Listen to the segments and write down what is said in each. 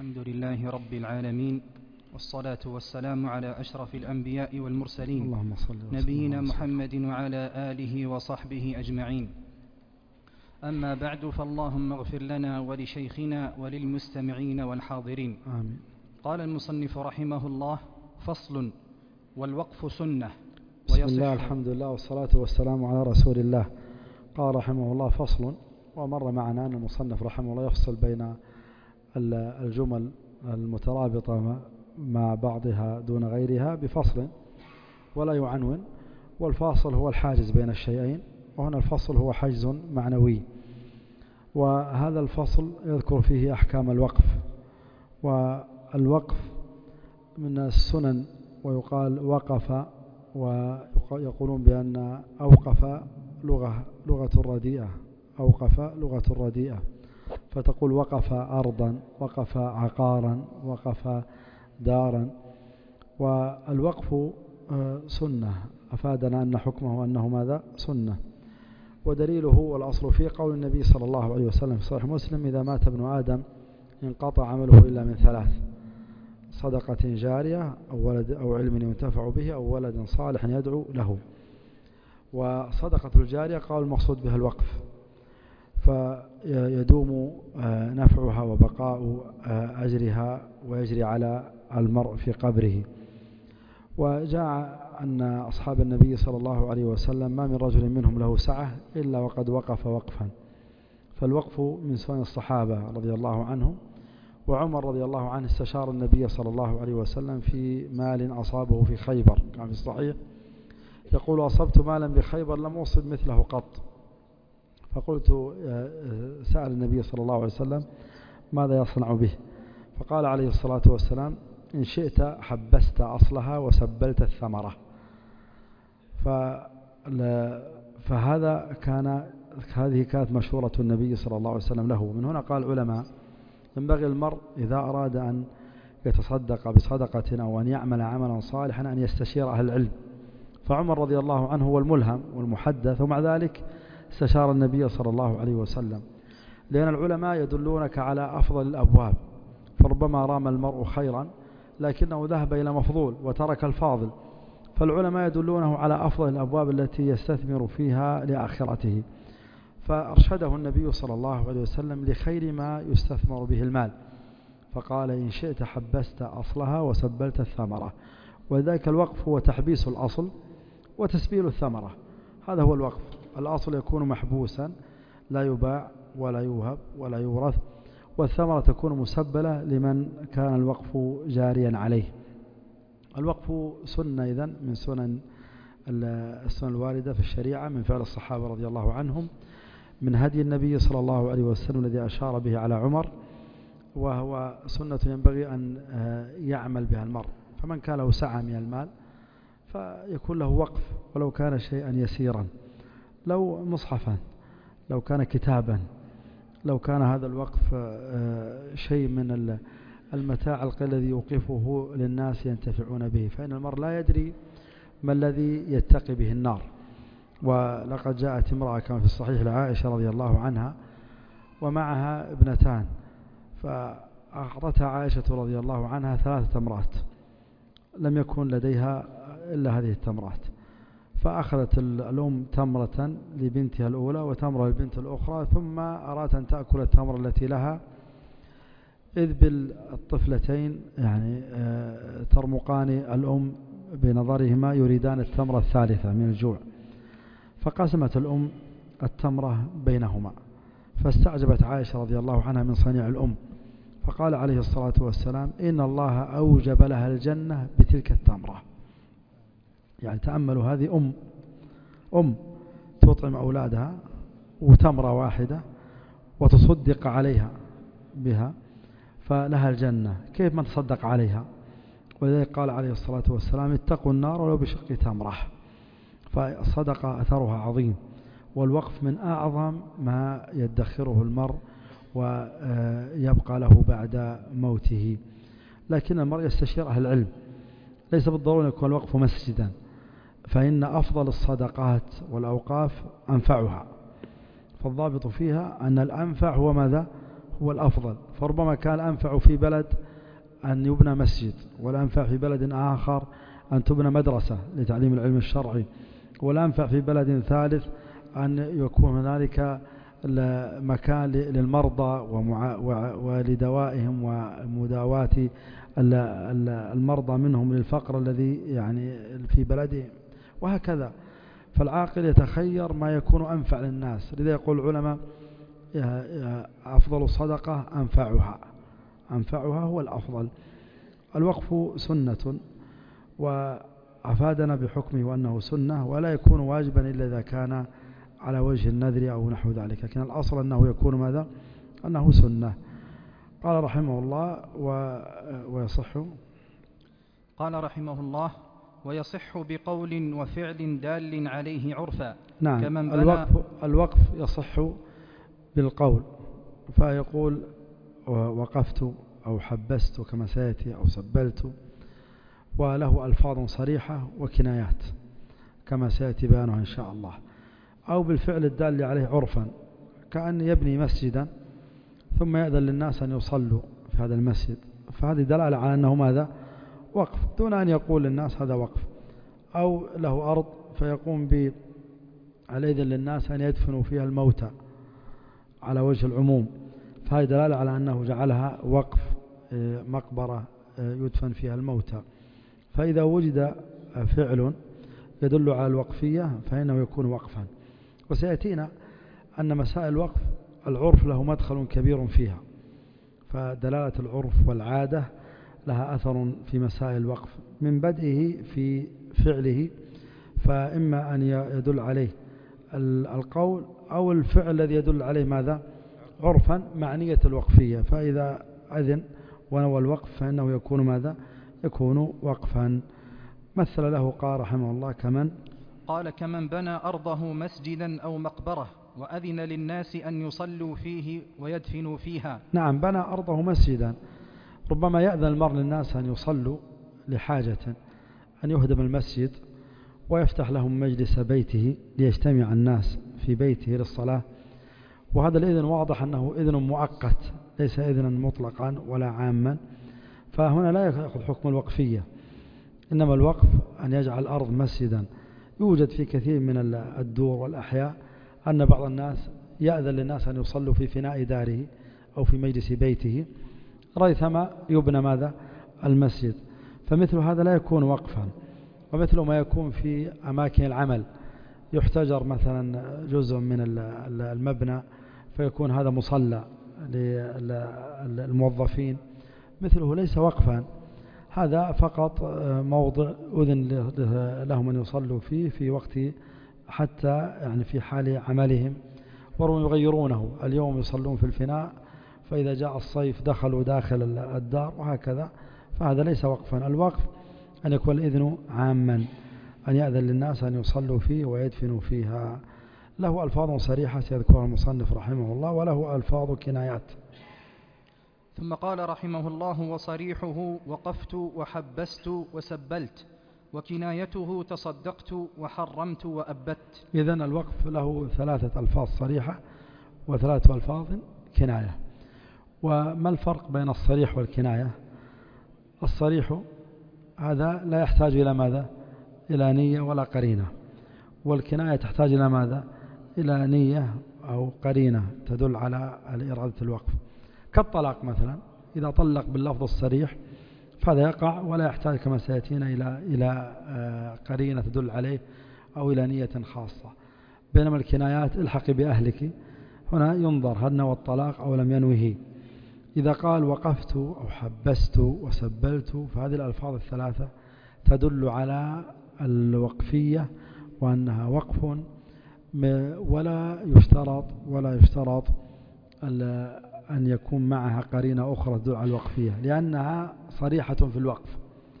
الحمد لله رب العالمين، والصلاة والسلام على أشرف الأنبياء والمرسلين، اللهم صل وسلم نبينا محمد وعلى آله وصحبه أجمعين. أما بعد، فاللهم اغفر لنا ولشيخنا وللمستمعين والحاضرين. آمين. قال المصنف رحمه الله: فصل: والوقف سنة. بسم الله، الحمد لله، والصلاة والسلام على رسول الله. قال رحمه الله: فصل. ومر معنا أن المصنف رحمه الله يفصل بين الجمل المترابطة مع بعضها دون غيرها بفصل ولا يعنون، والفاصل هو الحاجز بين الشيئين، وهنا الفصل هو حجز معنوي. وهذا الفصل يذكر فيه أحكام الوقف. والوقف من السنن، ويقال وقف، ويقولون بأن أوقف لغة الرديئة، أوقف لغة الرديئة، فتقول وقف أرضا، وقف عقارا، وقف دارا. والوقف سنة، أفادنا أن حكمه أنه ماذا؟ سنة. ودليله والأصل فيه قول النبي صلى الله عليه وسلم في صحيح مسلم: إذا مات ابن آدم انقطع عمله إلا من ثلاث: صدقة جارية، أو ولد أو علم ينتفع به، أو ولد صالح يدعو له. وصدقة الجارية قال المقصود بها الوقف، فيدوم نفعها وبقاء أجرها ويجري على المرء في قبره. وجاء أن أصحاب النبي صلى الله عليه وسلم ما من رجل منهم له سعة إلا وقد وقف وقفا. فالوقف من سنن الصحابة رضي الله عنهم. وعمر رضي الله عنه استشار النبي صلى الله عليه وسلم في مال أصابه في خيبر، كان في الصحيح يقول: أصبت مالا بخيبر لم أصب مثله قط. فقلت: سأل النبي صلى الله عليه وسلم ماذا يصنع به؟ فقال عليه الصلاة والسلام: إن شئت حبست أصلها وسبلت الثمرة. هذه كانت مشورة النبي صلى الله عليه وسلم له. من هنا قال العلماء: ينبغي المرء إذا أراد أن يتصدق بصدقة أو أن يعمل عملا صالحا أن يستشير أهل العلم. فعمر رضي الله عنه هو الملهم والمحدث، ومع ذلك استشار النبي صلى الله عليه وسلم، لأن العلماء يدلونك على أفضل الأبواب. فربما رام المرء خيرا لكنه ذهب إلى مفضول وترك الفاضل، فالعلماء يدلونه على أفضل الأبواب التي يستثمر فيها لآخرته. فأرشده النبي صلى الله عليه وسلم لخير ما يستثمر به المال، فقال: إن شئت حبست أصلها وسبلت الثمرة. وذلك الوقف هو تحبيس الأصل وتسبيل الثمرة، هذا هو الوقف. الأصل يكون محبوسا لا يباع ولا يوهب ولا يورث، والثمرة تكون مسبلة لمن كان الوقف جاريا عليه. الوقف سنة إذن من سنن السنن الواردة في الشريعة، من فعل الصحابة رضي الله عنهم، من هدي النبي صلى الله عليه وسلم الذي أشار به على عمر، وهو سنة ينبغي أن يعمل بها المرء. فمن كان له سعة من المال فيكون له وقف، ولو كان شيئا يسيرا، لو مصحفا، لو كان كتابا، لو كان هذا الوقف شيء من المتاع الذي يوقفه للناس ينتفعون به، فإن المرء لا يدري ما الذي يتقي به النار. ولقد جاءت امرأة كما في الصحيح لعائشة رضي الله عنها ومعها ابنتان، فأعطتها عائشة رضي الله عنها 3 تمرات، لم يكن لديها إلا هذه التمرات، فأخذت الأم تمرة لبنتها الأولى وتمرة للبنت الأخرى، ثم أرادت أن تأكل التمرة التي لها، إذ بالطفلتين يعني ترمقان الأم بنظرهما يريدان التمرة الثالثة من الجوع، فقسمت الأم التمرة بينهما، فاستعجبت عائشة رضي الله عنها من صنيع الأم، فقال عليه الصلاة والسلام: إن الله أوجب لها الجنة بتلك التمرة. يعني تأملوا، هذه أم تطعم أولادها وتمرة واحدة وتصدق عليها بها، فلها الجنة، كيف من تصدق عليها؟ ولذلك قال عليه الصلاة والسلام: اتقوا النار ولو بشق تمرة. فالصدقة أثرها عظيم، والوقف من أعظم ما يدخره المرء ويبقى له بعد موته. لكن المرء يستشير أهل العلم، ليس بالضرورة يكون الوقف مسجدا، فإن أفضل الصدقات والأوقاف أنفعها، فالضابط فيها أن الأنفع هو ماذا؟ هو الأفضل. فربما كان أنفع في بلد أن يبنى مسجد، والأنفع في بلد آخر أن تبنى مدرسة لتعليم العلم الشرعي، والأنفع في بلد ثالث أن يكون هنالك مكان للمرضى ولدوائهم ومداواة المرضى منهم للفقر الذي يعني في بلدهم، وهكذا. فالعاقل يتخير ما يكون أنفع للناس. لذا يقول العلماء أفضل الصدقة أنفعها هو الأفضل. الوقف سنة، وأفادنا بحكمه وأنه سنة، ولا يكون واجبا إلا إذا كان على وجه النذر أو نحو ذلك، لكن الأصل أنه يكون ماذا؟ أنه سنة. قال رحمه الله ويصح. قال رحمه الله ويصح بقول وفعل دال عليه عرفا. نعم. كمن الوقف يصح بالقول، فيقول وقفت أو حبست كما سيأتي أو سبلت، وله ألفاظ صريحة وكنايات كما سيأتي بيانها إن شاء الله. أو بالفعل الدال عليه عرفا، كأن يبني مسجدا ثم يأذن للناس أن يصلوا في هذا المسجد، فهذه دلالة على أنه ماذا؟ وقف، دون أن يقول للناس هذا وقف. أو له أرض فيقوم بالإذن للناس أن يدفنوا فيها الموتى على وجه العموم، فهذه دلالة على أنه جعلها وقف، مقبرة يدفن فيها الموتى. فإذا وجد فعل يدل على الوقفية فإنه يكون وقفا. وسيأتينا أن مسائل الوقف العرف له مدخل كبير فيها، فدلالة العرف والعادة لها أثر في مسائل الوقف من بدئه في فعله، فإما أن يدل عليه القول أو الفعل الذي يدل عليه ماذا؟ عرفا معنية الوقفية. فإذا أذن ونوى الوقف فإنه يكون ماذا؟ يكون وقفا. مثل له قال رحمه الله كمن بنى أرضه مسجدا أو مقبرة وأذن للناس أن يصلوا فيه ويدفنوا فيها. نعم، بنى أرضه مسجدا، ربما يأذن المرء للناس أن يصلوا لحاجة، أن يهدم المسجد ويفتح لهم مجلس بيته ليجتمع الناس في بيته للصلاة، وهذا الإذن واضح أنه إذن مؤقت ليس إذنا مطلقا ولا عاما، فهنا لا يأخذ حكم الوقفية، إنما الوقف أن يجعل الأرض مسجدا. يوجد في كثير من الدور والأحياء أن بعض الناس يأذن للناس أن يصلوا في فناء داره أو في مجلس بيته ريثما يبنى ماذا؟ المسجد، فمثل هذا لا يكون وقفا. ومثل ما يكون في أماكن العمل يحتجر مثلا جزء من المبنى فيكون هذا مصلى للموظفين، مثله ليس وقفا، هذا فقط موضع أذن لهم أن يصلوا فيه في وقت حتى يعني في حال عملهم، وربما يغيرونه، اليوم يصلون في الفناء فإذا جاء الصيف دخلوا داخل الدار وهكذا، فهذا ليس وقفا. الوقف أن يكون الإذن عاما، أن يأذن للناس أن يصلوا فيه ويدفنوا فيها. له ألفاظ صريحة سيذكرها المصنف رحمه الله، وله ألفاظ كنايات. ثم قال رحمه الله وصريحه وقفت وحبست وسبلت، وكنايته تصدقت وحرمت وأبت. إذن الوقف له 3 ألفاظ صريحة و3 ألفاظ كناية. وما الفرق بين الصريح والكناية؟ الصريح هذا لا يحتاج إلى ماذا؟ إلى نية ولا قرينة، والكناية تحتاج إلى ماذا؟ إلى نية أو قرينة تدل على إرادة الوقف. كالطلاق مثلا، إذا طلق باللفظ الصريح فهذا يقع ولا يحتاج كما سيأتينا إلى قرينة تدل عليه أو إلى نية خاصة. بينما الكنايات الحقي بأهلك، هنا ينظر هل نوى الطلاق أو لم ينوه. إذا قال وقفت أو حبست وسبلت فهذه الألفاظ ال3 تدل على الوقفية وأنها وقف، ولا يشترط أن يكون معها قرينة أخرى تدل على الوقفية، لأنها صريحة في الوقف.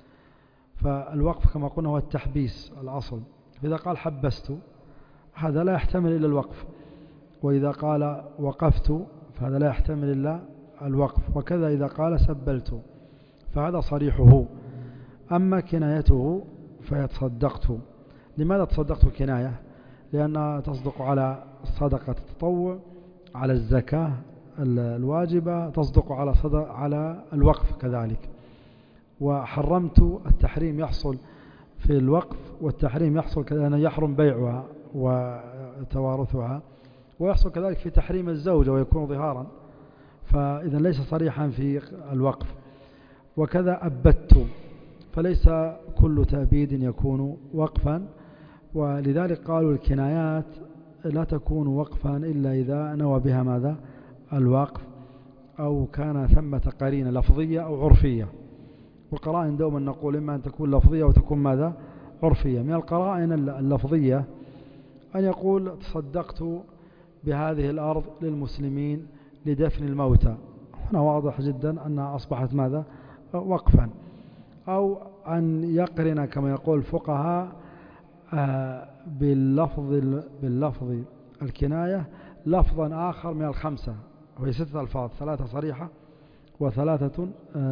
فالوقف كما قلنا هو التحبيس الأصل، فإذا قال حبست هذا لا يحتمل إلا الوقف، وإذا قال وقفت فهذا لا يحتمل إلا الوقف، وكذا إذا قال سبلت فهذا صريحه. أما كنايته فيتصدقت. لماذا تصدقت كناية؟ لأنها تصدق على صدقة التطوع، على الزكاة الواجبة تصدق على الوقف كذلك. وحرمت التحريم يحصل في الوقف، والتحريم يحصل كأنه يحرم بيعها وتوارثها، ويحصل كذلك في تحريم الزوجة ويكون ظهارا، فإذا ليس صريحا في الوقف. وكذا أبدت، فليس كل تأبيد يكون وقفا، ولذلك قالوا الكنايات لا تكون وقفا إلا إذا نوى بها ماذا؟ الوقف، أو كان ثمة قرينة لفظية أو عرفية. والقرائن دوما نقول إما أن تكون لفظية وتكون ماذا؟ عرفية. من القرائن اللفظية أن يقول تصدقت بهذه الأرض للمسلمين لدفن الموتى، هنا واضح جدا أنها أصبحت ماذا؟ وقفا. أو أن يقرن كما يقول الفقهاء باللفظ الكناية لفظا آخر من الخمسة، وهي 6 ألفاظ، 3 صريحة و3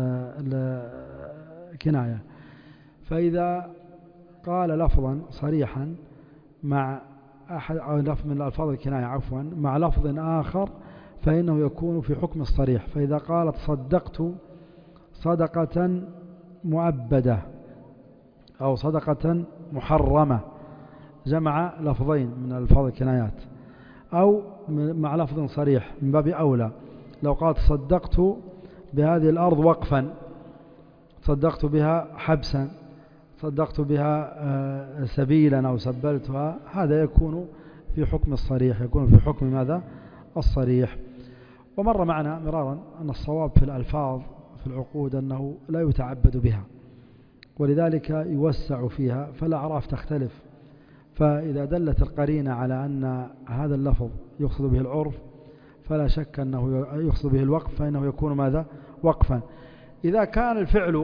كناية. فإذا قال لفظا صريحا مع أحد أو لفظ من الألفاظ الكناية عفوا مع لفظ آخر فإنه يكون في حكم الصريح. فإذا قال تصدقت صدقة مؤبدة أو صدقة محرمة جمع لفظين من الألفاظ الكنايات، أو مع لفظ صريح من باب أولى. لو قال تصدقت بهذه الأرض وقفا، صدقت بها حبسا، صدقت بها سبيلا أو سبلتها، هذا يكون في حكم الصريح، يكون في حكم ماذا؟ الصريح. ومر معنا مرارا أن الصواب في الألفاظ في العقود أنه لا يتعبد بها، ولذلك يوسع فيها، فالأعراف تختلف. فإذا دلت القرينة على أن هذا اللفظ يقصد به العرف فلا شك أنه يقصد به الوقف، فإنه يكون ماذا؟ وقفا. إذا كان الفعل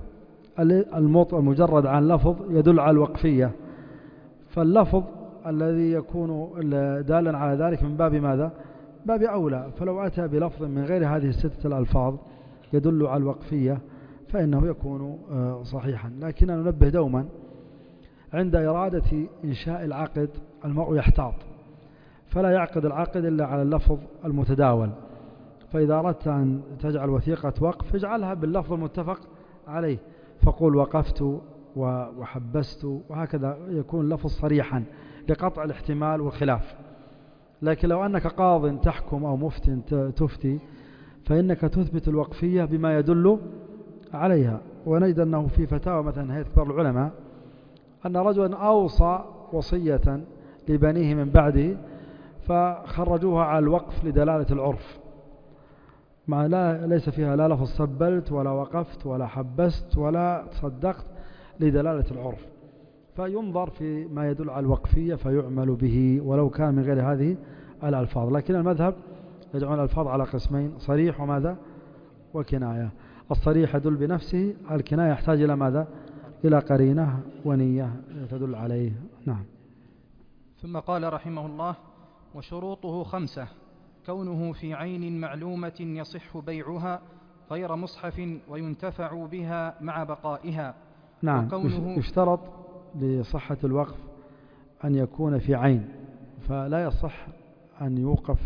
المجرد عن لفظ يدل على الوقفية، فاللفظ الذي يكون دالا على ذلك من باب ماذا؟ باب أولى. فلو أتى بلفظ من غير هذه 6 الألفاظ يدل على الوقفية فإنه يكون صحيحا. لكن ننبه دوما عند إرادة إنشاء العقد المرء يحتاط، فلا يعقد العقد إلا على اللفظ المتداول. فإذا أردت أن تجعل وثيقة وقف اجعلها باللفظ المتفق عليه، فقول وقفت وحبست، وهكذا يكون لفظ صريحا لقطع الاحتمال والخلاف. لكن لو أنك قاض تحكم أو مفتي تفتي فإنك تثبت الوقفية بما يدل عليها. ونجد أنه في فتاوى مثلا هيئة كبار العلماء أن رجلا أوصى وصية لبنيه من بعده فخرجوها على الوقف لدلالة العرف، مع ليس فيها لا لفظ سبلت ولا وقفت ولا حبست ولا تصدقت، لدلالة العرف. فينظر في ما يدل على الوقفية فيعمل به ولو كان من غير هذه الألفاظ. لكن المذهب يجعل الألفاظ على قسمين: صريح وماذا؟ وكناية. الصريح يدل بنفسه، الكناية يحتاج إلى ماذا؟ إلى قرينة ونية تدل عليه. نعم. ثم قال رحمه الله: وشروطه 5: كونه في عين معلومة يصح بيعها غير مصحف وينتفع بها مع بقائها. نعم. يشترط لصحة الوقف أن يكون في عين، فلا يصح أن يوقف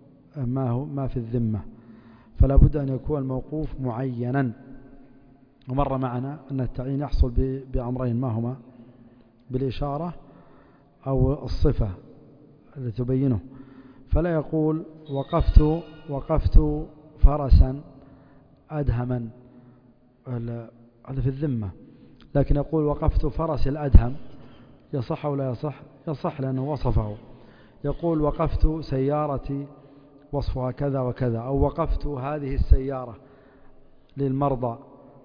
ما في الذمة، فلا بد أن يكون الموقوف معينا. ومر معنا أن التعيين يحصل بأمرين، ما هما؟ بالإشارة أو الصفة التي تبينه. فلا يقول وقفت فرسا أدهما، هذا في الذمة، لكن يقول وقفت فرس الأدهم، يصح أو لا يصح؟ يصح لأنه وصفه. يقول وقفت سيارتي وصفها كذا وكذا، أو وقفت هذه السيارة للمرضى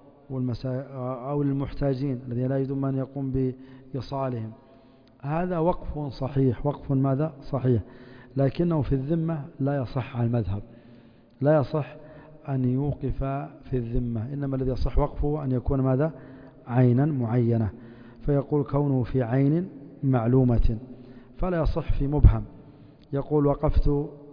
أو للمحتاجين الذين لا يجدون من يقوم بإيصالهم، هذا وقف صحيح، وقف ماذا؟ صحيح. لكنه في الذمة لا يصح على المذهب، لا يصح أن يوقف في الذمة، إنما الذي يصح وقفه أن يكون ماذا؟ عينا معينة. فيقول كونه في عين معلومة، فلا يصح في مبهم. يقول وقفت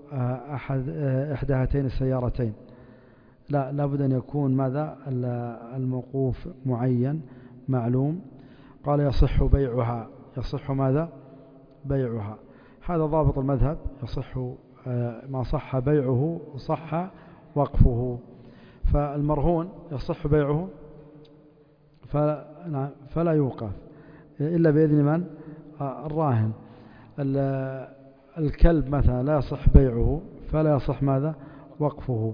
إحدى هاتين السيارتين، لا، لابد أن يكون ماذا؟ الموقوف معين معلوم. قال يصح بيعها، يصح ماذا؟ بيعها. هذا ضابط المذهب، يصح ما صح بيعه صح وقفه. فالمرهون يصح بيعه فلا يوقف إلا بإذن من؟ الراهن. الكلب مثلا لا يصح بيعه فلا يصح ماذا؟ وقفه.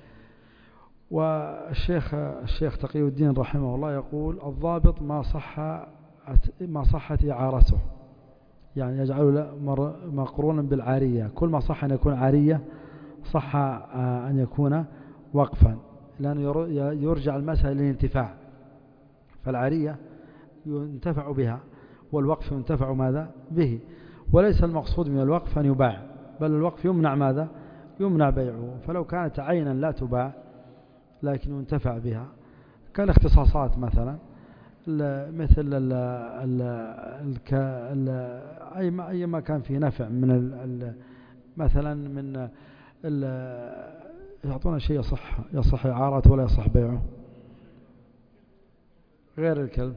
والشيخ تقي الدين رحمه الله يقول الضابط ما صحت إعارته، يعني يجعله مقرونا بالعارية، كل ما صح أن يكون عارية صح أن يكون وقفا، لأنه يرجع المسألة للانتفاع، فالعارية ينتفع بها والوقف ينتفع ماذا؟ به. وليس المقصود من الوقف أن يباع، بل الوقف يمنع ماذا؟ يمنع بيعه. فلو كانت عينا لا تباع لكن ينتفع بها كالاختصاصات مثلا، مثل أي ما كان فيه نفع من مثلا من يعطونا شيء يصح إعارته ولا يصح بيعه غير الكلب.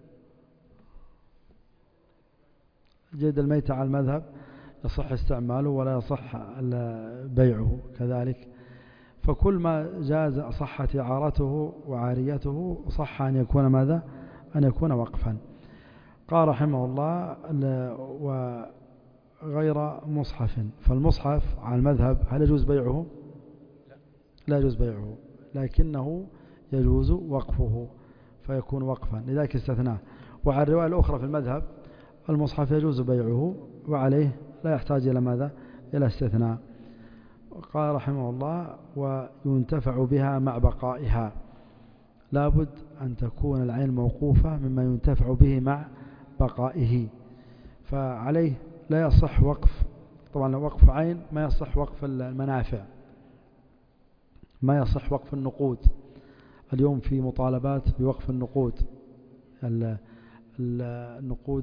جلد الميت على المذهب يصح استعماله ولا يصح بيعه كذلك. فكل ما جاز صحت إعارته وعاريته صح أن يكون ماذا؟ أن يكون وقفا. قال رحمه الله وغير مصحف. فالمصحف على المذهب هل يجوز بيعه؟ لا يجوز بيعه، لكنه يجوز وقفه فيكون وقفا، لذلك استثناه. وعلى الرواية الأخرى في المذهب المصحف يجوز بيعه وعليه لا يحتاج إلى ماذا؟ إلى استثناء. قال رحمه الله وينتفع بها مع بقائها. لابد أن تكون العين موقوفة مما ينتفع به مع بقائه، فعليه لا يصح وقف. طبعا وقف عين ما يصح وقف المنافع، ما يصح وقف النقود. اليوم في مطالبات بوقف النقود، النقود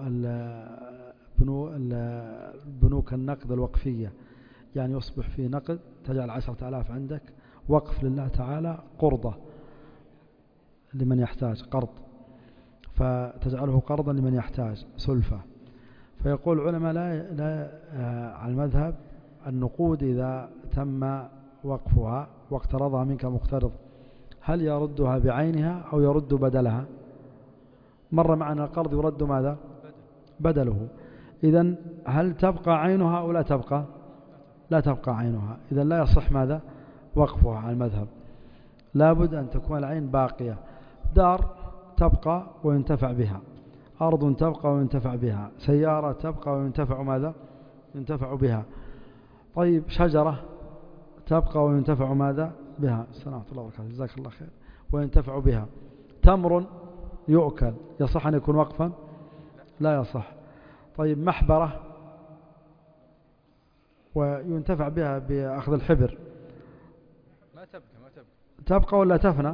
بنوك النقد الوقفية، يعني يصبح في نقد تجعل 10,000 عندك وقف لله تعالى قرضة لمن يحتاج، قرض، فتجعله قرضا لمن يحتاج سلفة. فيقول العلماء لا على المذهب النقود إذا تم وقفها واقترضها منك مقترض هل يردها بعينها أو يرد بدلها؟ مر معنا القرض يرد ماذا؟ بدله. إذن هل تبقى عينها أو لا تبقى؟ لا تبقى عينها. إذن لا يصح ماذا؟ وقفها على المذهب. لابد أن تكون العين باقية. دار تبقى وينتفع بها، أرض تبقى وينتفع بها، سيارة تبقى وينتفع ماذا؟ ينتفع بها. طيب شجرة تبقى وينتفع ماذا؟ بها. السلام عليكم وبركاته، جزاك الله خير. وينتفع بها. تمر يؤكل يصح أن يكون وقفا؟ لا يصح. طيب محبرة وينتفع بها بأخذ الحبر ما تبقى تبقى ولا تفنى؟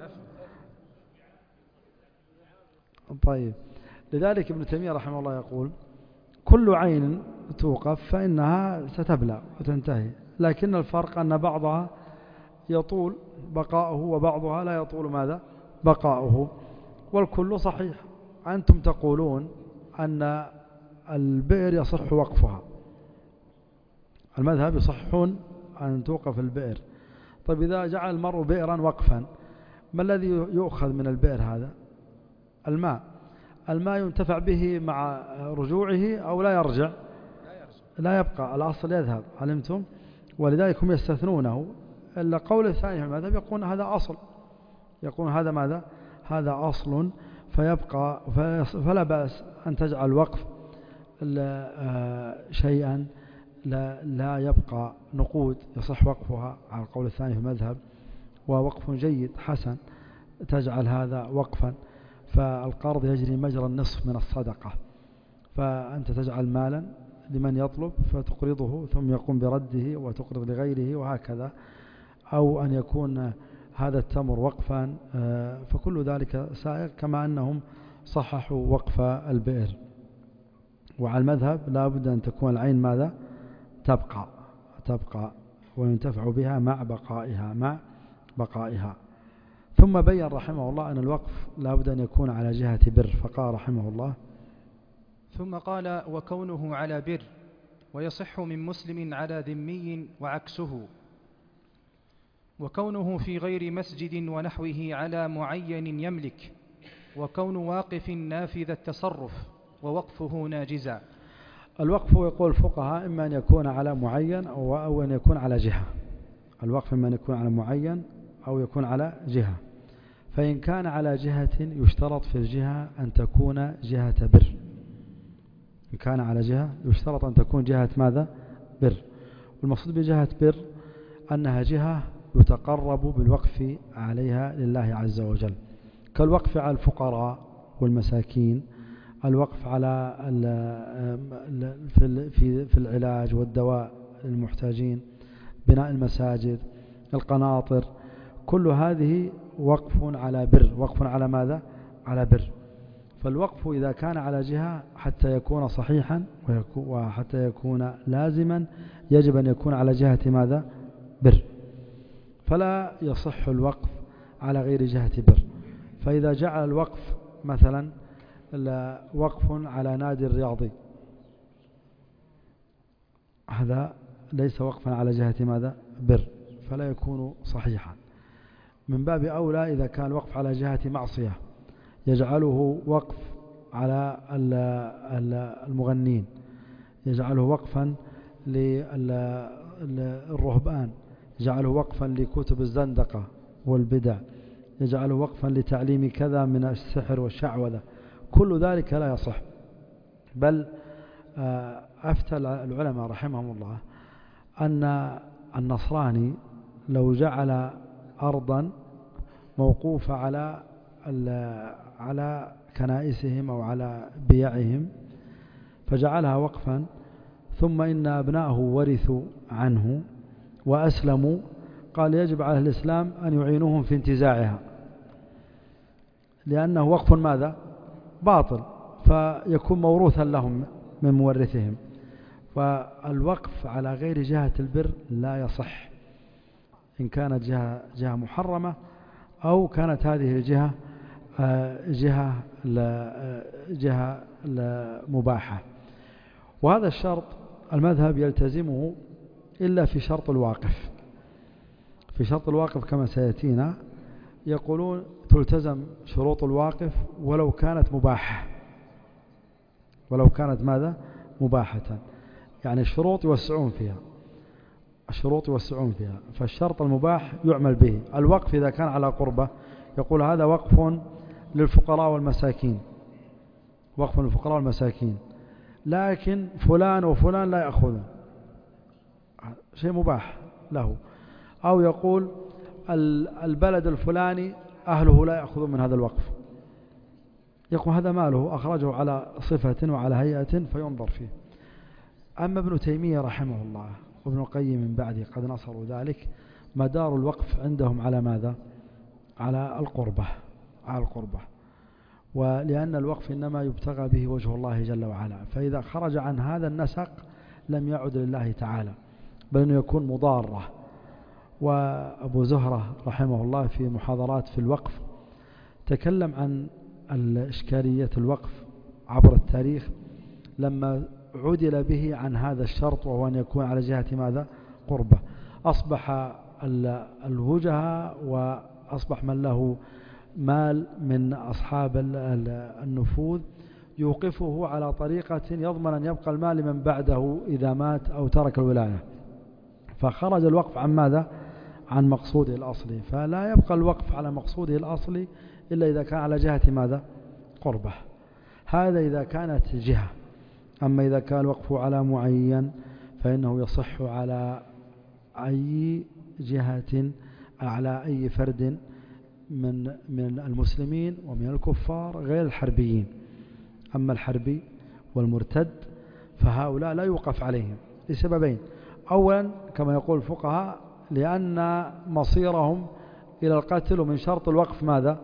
طيب لذلك ابن تيمية رحمه الله يقول كل عين توقف فإنها ستبلى وتنتهي، لكن الفرق أن بعضها يطول بقاؤه وبعضها لا يطول ماذا؟ بقاؤه، والكل صحيح. أنتم تقولون أن البئر يصح وقفها، المذهب يصحون أن توقف البئر. طيب إذا جعل المرء بئرا وقفا ما الذي يؤخذ من البئر هذا؟ الماء ينتفع به مع رجوعه أو لا يرجع؟ لا يبقى، الأصل يذهب، علمتم؟ ولذلك هم يستثنونه. إلا قول الثاني في المذهب يقول هذا أصل، يقول هذا ماذا؟ هذا أصل فيبقى، فلا بأس أن تجعل وقف شيئا لا يبقى نقود يصح وقفها على القول الثاني في المذهب، ووقف جيد حسن تجعل هذا وقفا. فالقرض يجري مجرى النصف من الصدقة، فأنت تجعل مالا لمن يطلب فتقرضه ثم يقوم برده وتقرض لغيره وهكذا، أو أن يكون هذا التمر وقفا، فكل ذلك سائغ، كما أنهم صححوا وقف البئر. وعلى المذهب لا بد أن تكون العين ماذا؟ تبقى وينتفع بها مع بقائها. ثم بين رحمه الله أن الوقف لا بد أن يكون على جهة بر، فقال رحمه الله ثم قال وكونه على بر ويصح من مسلم على ذمي وعكسه. وكونه في غير مسجد ونحوه على معين يملك، وكون واقف نافذ التصرف ووقفه ناجزا. الوقف يقول الفقهاء إما أن يكون على معين أو أن يكون على جهة. الوقف إما أن يكون على معين أو يكون على جهة. فإن كان على جهة يشترط في الجهة أن تكون جهة بر. إن كان على جهة يشترط أن تكون جهة ماذا؟ بر. والمقصود بجهة بر أنها جهة يتقرب بالوقف عليها لله عز وجل، كالوقف على الفقراء والمساكين، الوقف على في العلاج والدواء للمحتاجين، بناء المساجد، القناطر، كل هذه وقف على بر. وقف على ماذا؟ على بر. فالوقف إذا كان على جهة حتى يكون صحيحا وحتى يكون لازما يجب أن يكون على جهة ماذا؟ بر. فلا يصح الوقف على غير جهة بر. فإذا جعل الوقف مثلا وقف على نادي الرياضي، هذا ليس وقفا على جهة ماذا؟ بر، فلا يكون صحيحا. من باب أولى إذا كان الوقف على جهة معصية يجعله وقف على المغنين، يجعله وقفا للرهبان، يجعله وقفا لكتب الزندقة والبدع، يجعله وقفا لتعليم كذا من السحر والشعوذة، كل ذلك لا يصح. بل أفتى العلماء رحمهم الله أن النصراني لو جعل أرضا موقوفة على كنائسهم أو على بيعهم فجعلها وقفا، ثم إن أبنائه ورثوا عنه وأسلموا، قال يجب على الإسلام أن يعينوهم في انتزاعها، لأنه وقف ماذا؟ باطل، فيكون موروثا لهم من مورثهم. فالوقف على غير جهة البر لا يصح إن كانت جهة محرمة أو كانت هذه الجهة جهة مباحة. وهذا الشرط المذهب يلتزمه إلا في شرط الواقف. في شرط الواقف كما سيأتينا يقولون تلتزم شروط الواقف ولو كانت مباحة، ولو كانت ماذا؟ مباحة، يعني الشروط يوسعون فيها، الشروط يوسعون فيها. فالشرط المباح يعمل به. الوقف إذا كان على قربة يقول هذا وقف للفقراء والمساكين، وقف للفقراء والمساكين، لكن فلان وفلان لا يأخذون، شيء مباح له. أو يقول البلد الفلاني أهله لا يأخذون من هذا الوقف، يقول هذا ماله أخرجه على صفة وعلى هيئة فينظر فيه. أما ابن تيمية رحمه الله وابن القيم من بعده قد نصروا ذلك، مدار الوقف عندهم على ماذا؟ على القربة، على القربة. ولأن الوقف إنما يبتغى به وجه الله جل وعلا، فإذا خرج عن هذا النسق لم يعد لله تعالى، بل أنه يكون مضارة. وأبو زهرة رحمه الله في محاضرات في الوقف تكلم عن الإشكالية الوقف عبر التاريخ لما عدل به عن هذا الشرط، وهو أن يكون على جهة ماذا؟ قربة. أصبح الوجهاء وأصبح من له مال من أصحاب النفوذ يوقفه على طريقة يضمن أن يبقى المال من بعده إذا مات أو ترك الولاية، فخرج الوقف عن ماذا؟ عن مقصوده الأصلي. فلا يبقى الوقف على مقصوده الأصلي إلا إذا كان على جهة ماذا؟ قربة. هذا إذا كانت جهة. أما إذا كان الوقف على معين فإنه يصح على أي جهة، على أي فرد من المسلمين ومن الكفار غير الحربيين. أما الحربي والمرتد فهؤلاء لا يوقف عليهم لسببين: أولا كما يقول الفقهاء لأن مصيرهم إلى القتل، ومن شرط الوقف ماذا؟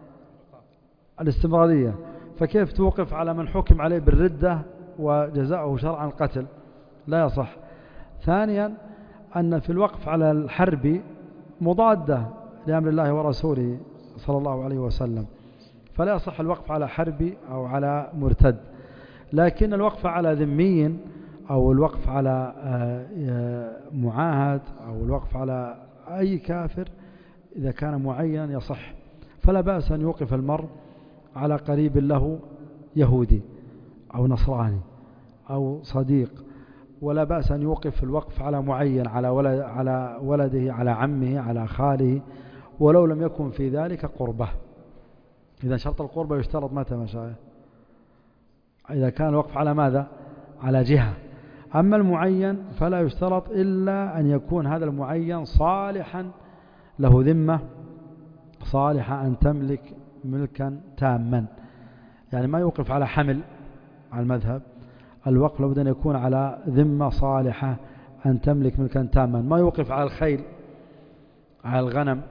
الاستمرارية، فكيف توقف على من حكم عليه بالردة وجزاؤه شرعا القتل؟ لا يصح. ثانيا أن في الوقف على الحرب مضادة لأمر الله ورسوله صلى الله عليه وسلم، فلا يصح الوقف على حربي أو على مرتد. لكن الوقف على ذمي أو الوقف على معاهد أو الوقف على أي كافر إذا كان معين يصح. فلا بأس أن يوقف المرء على قريب له يهودي أو نصراني أو صديق، ولا بأس أن يوقف الوقف على معين، على ولده، على عمه، على خاله، ولو لم يكن في ذلك قربة. إذا شرط القربة يشترط متى مشايخ؟ إذا كان الوقف على ماذا؟ على جهة. أما المعين فلا يشترط إلا أن يكون هذا المعين صالحا له ذمة، صالحة أن تملك ملكا تاما. يعني ما يوقف على حمل على المذهب، الوقف لابد أن يكون على ذمة صالحة أن تملك ملكا تاما. ما يوقف على الخيل، على الغنم،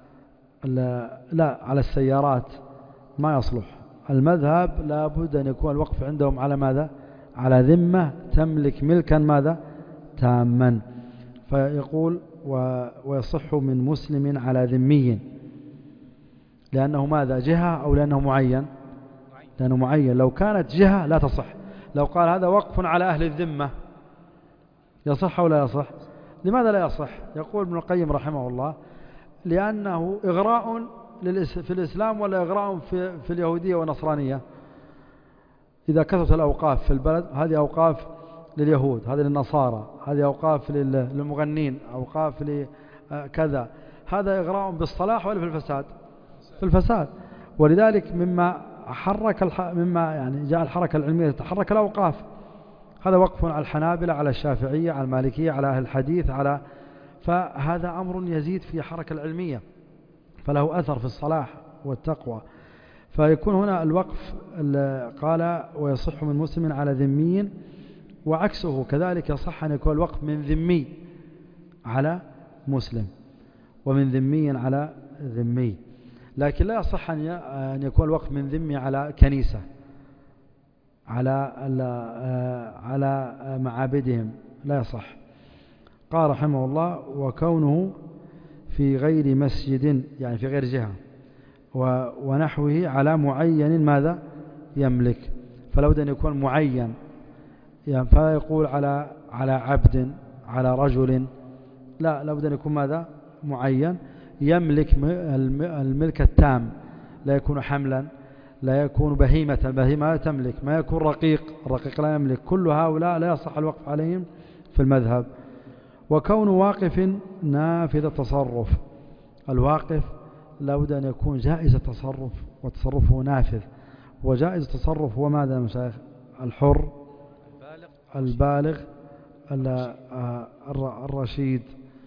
لا على السيارات، ما يصلح. المذهب لابد أن يكون الوقف عندهم على ماذا؟ على ذمة تملك ملكا ماذا؟ تاما. فيقول ويصح من مسلم على ذمي، لأنه ماذا؟ جهة أو لأنه معين؟ لأنه معين. لو كانت جهة لا تصح. لو قال هذا وقف على أهل الذمة يصح أو لا يصح؟ لماذا لا يصح؟ يقول ابن القيم رحمه الله لأنه إغراء في الإسلام ولا إغراء في اليهودية والنصرانية. إذا كثرت الأوقاف في البلد، هذه أوقاف لليهود، هذه للنصارى، هذه أوقاف للمغنين، أوقاف لكذا، هذا إغراء بالصلاح ولا في الفساد؟ في الفساد. ولذلك مما يعني جاء الحركة العلمية تتحرك الأوقاف. هذا وقف على الحنابلة، على الشافعية، على المالكية، على أهل الحديث، فهذا أمر يزيد في حركة العلمية، فله أثر في الصلاح والتقوى. فيكون هنا الوقف قال ويصح من مسلم على ذمي، وعكسه كذلك يصح أن يكون الوقف من ذمي على مسلم ومن ذمي على ذمي. لكن لا يصح أن يكون الوقف من ذمي على كنيسة، على معابدهم، لا يصح. قال رحمه الله وكونه في غير مسجد، يعني في غير جهة ونحوه على معين ماذا؟ يملك. فلا بد أن يكون معين، يعني فلا يقول على عبد، على رجل، لا بد أن يكون ماذا؟ معين يملك الملك التام. لا يكون حملا، لا يكون بهيمة، البهيمة لا تملك، ما يكون رقيق، الرقيق لا يملك. كل هؤلاء لا يصح الوقف عليهم في المذهب. وكون واقف نافذ التصرف، الواقف لا بد أن يكون جائز التصرف وتصرفه نافذ. وجائز التصرف هو ماذا مشايخ؟ الحر، البالغ، الرشيد.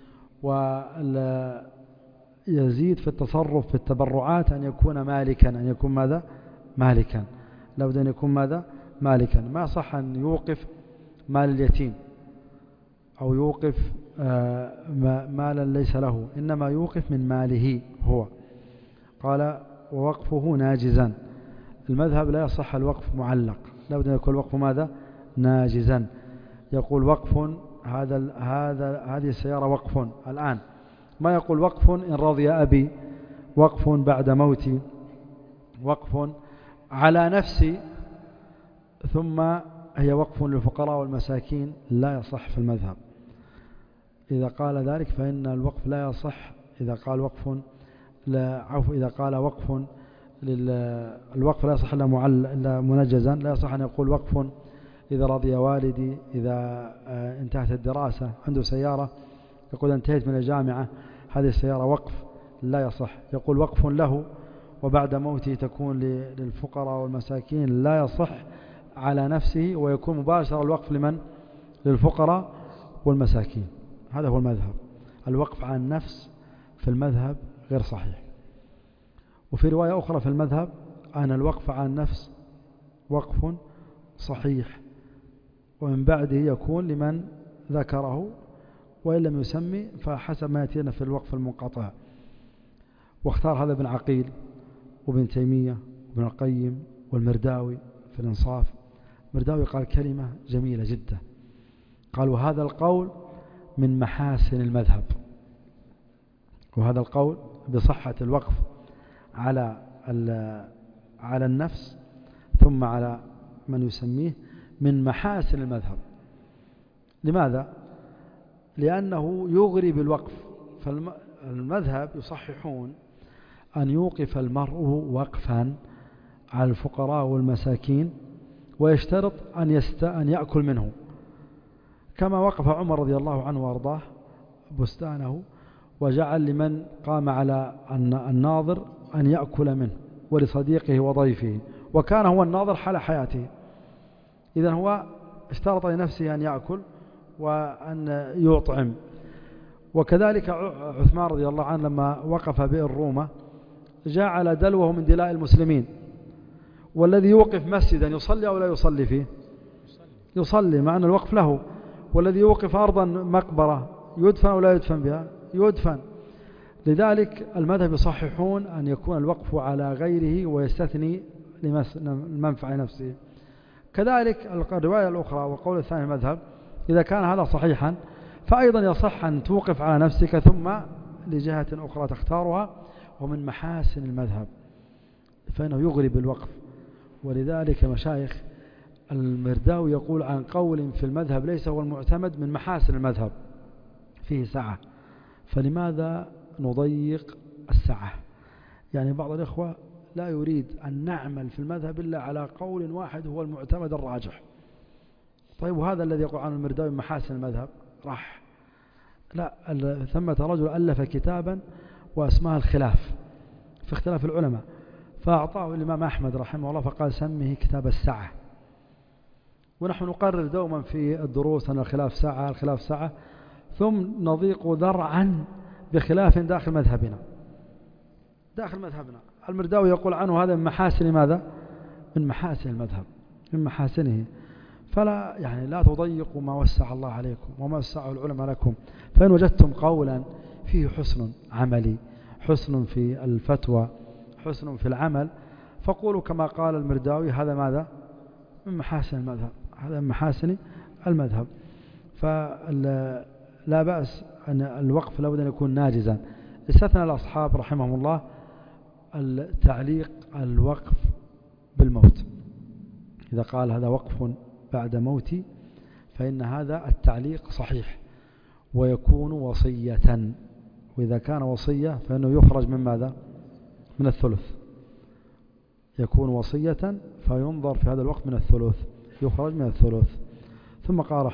ويزيد في التصرف في التبرعات أن يكون مالكا، أن يكون ماذا؟ مالكا. لا بد أن يكون ماذا؟ مالكا. ما صح أن يوقف مال اليتيم أو يوقف مالا ليس له، إنما يوقف من ماله هو. قال ووقفه ناجزا. المذهب لا يصح الوقف معلق، لا بد أن يكون الوقف ماذا؟ ناجزا. يقول وقف هذه السيارة وقف الآن، ما يقول وقف إن رضي أبي، وقف بعد موتي، وقف على نفسي، ثم هي وقف للفقراء والمساكين. لا يصح في المذهب. إذا قال ذلك فإن الوقف لا يصح. إذا قال وقف إذا قال وقف الوقف لا يصح إلا منجزا. لا يصح أن يقول وقف إذا رضي والدي، إذا انتهت الدراسة، عنده سيارة يقول انتهيت من الجامعة، هذه السيارة وقف، لا يصح. يقول وقف له وبعد موته تكون للفقراء والمساكين، لا يصح على نفسه، ويكون مباشر الوقف لمن؟ للفقراء والمساكين. هذا هو المذهب. الوقف على النفس في المذهب غير صحيح. وفي رواية أخرى في المذهب أن الوقف على النفس وقف صحيح، ومن بعده يكون لمن ذكره، وإن لم يسمي فحسب ما يأتينا في الوقف المنقطع. واختار هذا ابن عقيل وابن تيمية وابن القيم والمرداوي في الإنصاف. المرداوي قال كلمة جميلة جدا، قال وهذا القول من محاسن المذهب، وهذا القول بصحة الوقف على النفس ثم على من يسميه من محاسن المذهب. لماذا؟ لأنه يغري بالوقف. فالمذهب يصححون أن يوقف المرء وقفا على الفقراء والمساكين، ويشترط أن يأكل منه، كما وقف عمر رضي الله عنه وارضاه بستانه وجعل لمن قام على الناظر أن يأكل منه ولصديقه وضيفه، وكان هو الناظر حال حياته. إذن هو اشترط لنفسه أن يأكل وأن يطعم. وكذلك عثمان رضي الله عنه لما وقف بئر رومة جعل دلوه من دلاء المسلمين، والذي يوقف مسجدا يصلي أو لا يصلي فيه؟ يصلي، مع أن الوقف له. والذي يوقف أرضا مقبرة يدفن أو لا يدفن بها؟ يدفن. لذلك المذهب يصححون أن يكون الوقف على غيره ويستثني المنفعة نفسه. كذلك الرواية الأخرى وقول الثاني المذهب إذا كان هذا صحيحا فأيضا يصح أن توقف على نفسك ثم لجهة أخرى تختارها. ومن محاسن المذهب فإنه يغري بالوقف. ولذلك مشايخ المرداوي يقول عن قول في المذهب ليس هو المعتمد من محاسن المذهب فيه سعة. فلماذا نضيق السعة؟ يعني بعض الإخوة لا يريد أن نعمل في المذهب إلا على قول واحد هو المعتمد الراجح. طيب وهذا الذي يقول عنه المرداوي من محاسن المذهب راح لا، ثمة رجل ألف كتابا واسمها الخلاف في اختلاف العلماء، فأعطاه الإمام أحمد رحمه الله فقال سمه كتاب السعة. ونحن نقرر دوما في الدروس أن الخلاف سعة الخلاف سعة، ثم نضيق ذرعا بخلاف داخل مذهبنا. داخل مذهبنا المرداوي يقول عنه هذا من محاسن ماذا؟ من محاسن المذهب، من محاسنه. فلا يعني لا تضيقوا ما وسع الله عليكم وما وسعه العلماء لكم. فإن وجدتم قولا فيه حسن عملي، حسن في الفتوى، حسن في العمل، فقولوا كما قال المرداوي هذا ماذا؟ من محاسن المذهب، هذا من محاسن المذهب. فلا بأس أن الوقف لابد أن يكون ناجزا. استثنى الأصحاب رحمهم الله التعليق الوقف بالموت. إذا قال هذا وقف بعد موتي فإن هذا التعليق صحيح ويكون وصية. وإذا كان وصية فإنه يخرج من ماذا؟ من الثلث. يكون وصية فينظر في هذا الوقت من الثلث، يخرج من الثلث. ثم قال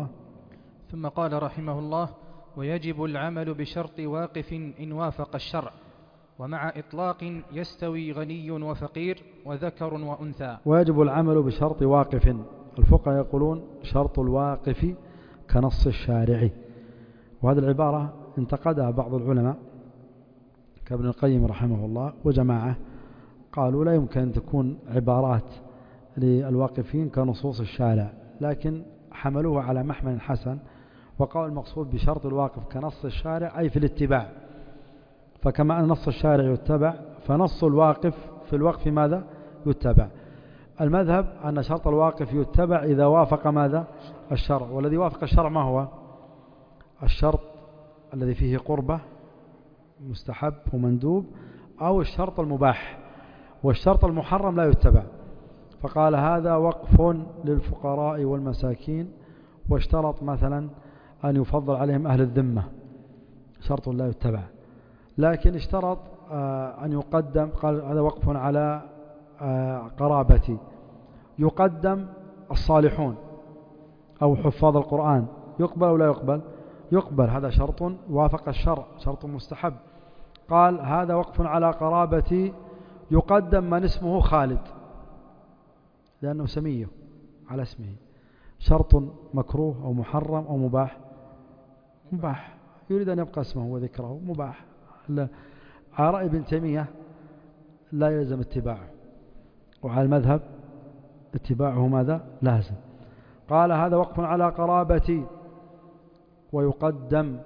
رحمه الله ويجب العمل بشرط واقف إن وافق الشرع، ومع إطلاق يستوي غني وفقير وذكر وأنثى. ويجب العمل بشرط واقف. الفقهاء يقولون شرط الواقف كنص الشارع، وهذه العبارة انتقدها بعض العلماء كابن القيم رحمه الله وجماعة، قالوا لا يمكن أن تكون عبارات للواقفين كنصوص الشارع، لكن حملوه على محمل حسن وقال المقصود بشرط الواقف كنص الشارع أي في الاتباع. فكما أن نص الشارع يتبع فنص الواقف في الوقف ماذا؟ يتبع. المذهب أن شرط الواقف يتبع إذا وافق ماذا؟ الشرع. والذي وافق الشرع ما هو؟ الشرط الذي فيه قربة مستحب ومندوب، أو الشرط المباح. والشرط المحرم لا يتبع. فقال هذا وقف للفقراء والمساكين، واشترط مثلا أن يفضل عليهم أهل الذمة، شرط لا يتبع. لكن اشترط أن يقدم، قال هذا وقف على قرابتي، يقدم الصالحون أو حفاظ القرآن، يقبل أو لا يقبل؟ يقبل. هذا شرط وافق الشرع، شرط مستحب. قال هذا وقف على قرابتي، يقدم من اسمه خالد لأنه سميه على اسمه. شرط مكروه أو محرم أو مباح؟ مباح، يريد أن يبقى اسمه وذكره، مباح. على رأي ابن تيمية لا يلزم اتباعه، وعلى المذهب اتباعه ماذا؟ لازم. قال هذا وقف على قرابتي، ويقدم